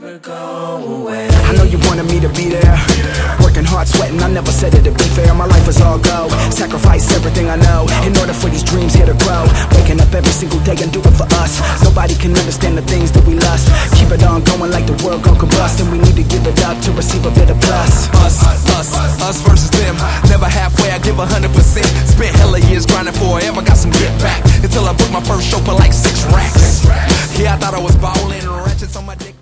never go away. I know you wanted me to be there, working hard, sweating, I never said it'd be fair. My life was all go, sacrifice everything I know in order for these dreams here to grow. Waking up every single day and do it for us. Nobody can understand the things that we lust. Keep it on going like the world gon' combust, and we need to give it up to receive a bit of plus. Us versus them. Never halfway, I give 100%. Spent hella years grinding forever, got some get back until I booked my first show for like 6 racks. Yeah, I thought I was ballin', ratchets on my dick.